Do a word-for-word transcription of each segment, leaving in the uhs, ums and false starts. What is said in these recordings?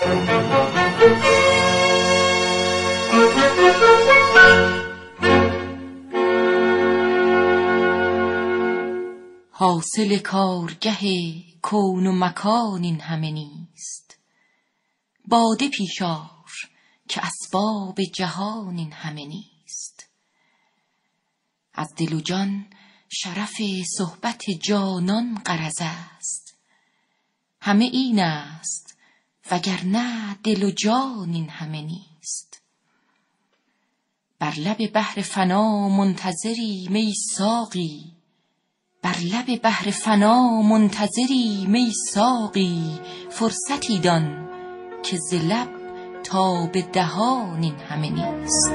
حاصل کارگه کون و مکان این همه نیست. باده پیش آر که اسباب جهان این همه نیست. از دل و جان شرف صحبت جانان غرض است. همه این است وگرنه دل و جان این همه نیست. بر لب بحر فنا منتظری می ساقی، بر لب بحر فنا منتظری می ساقی. فرصتی دان که ز لب تا به دهان این همه نیست.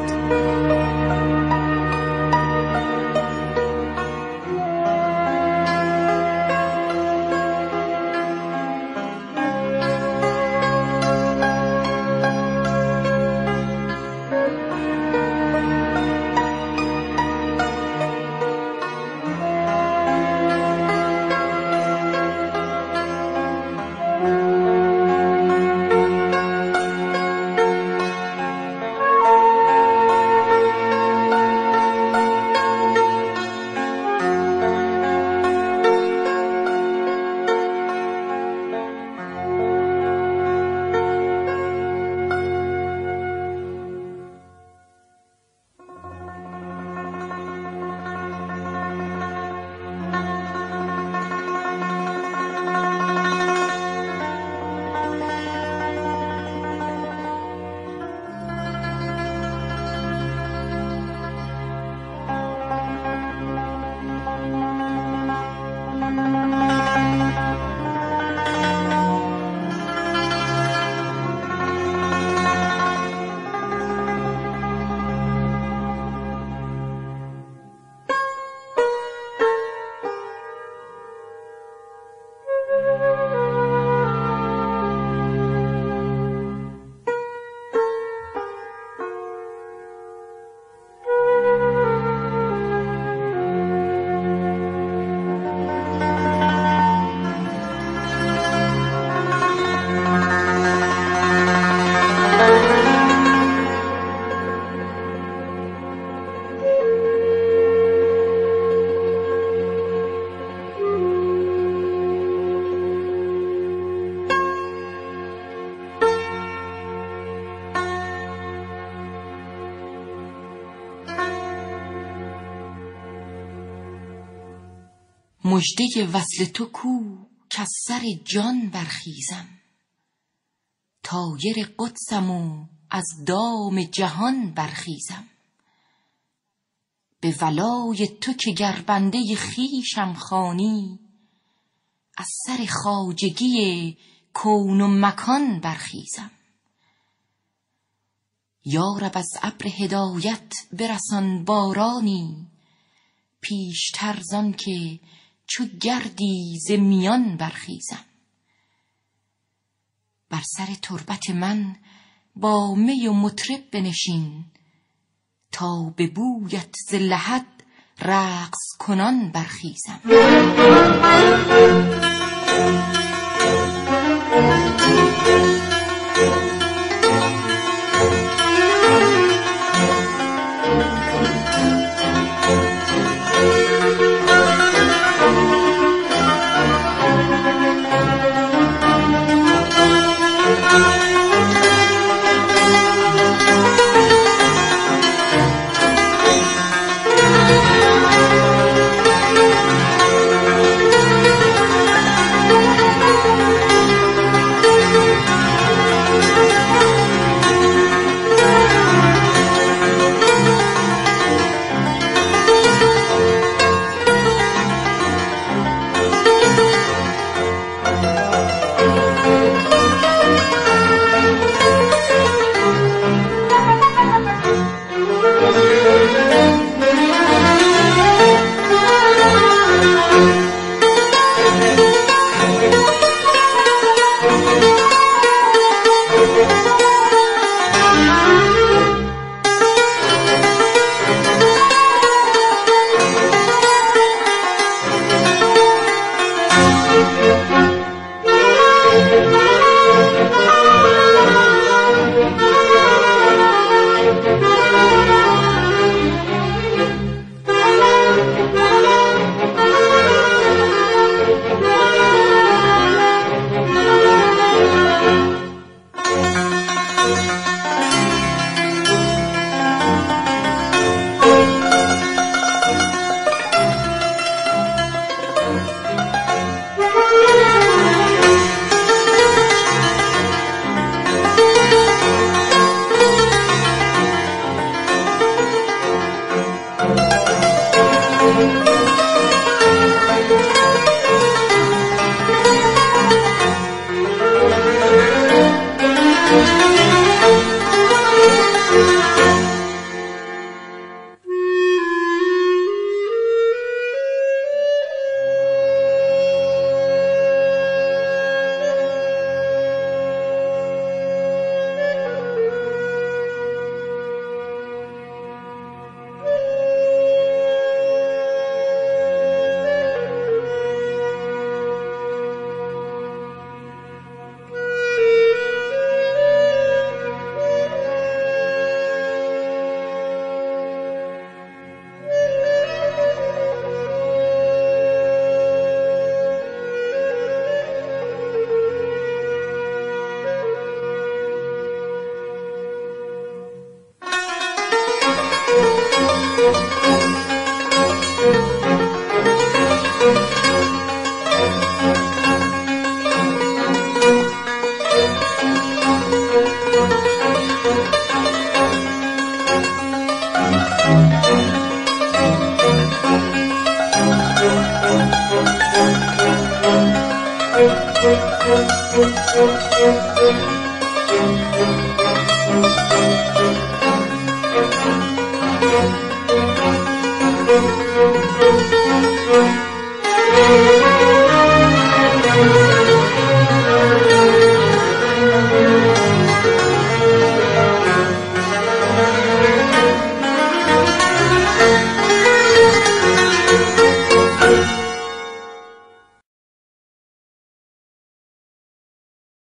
مژده وصل تو کو کز سر جان برخیزم. طایر قدسم و از دام جهان برخیزم. به ولای تو که گر بنده خویشم خوانی، از سر خواجگی کون و مکان برخیزم. یا رب از ابر هدایت برسان بارانی، پیشتر زان که چو گردی ز میان برخیزم. بر سر تربت من با می و مطرب بنشین، تا به بویت ز لحد رقص کنان برخیزم.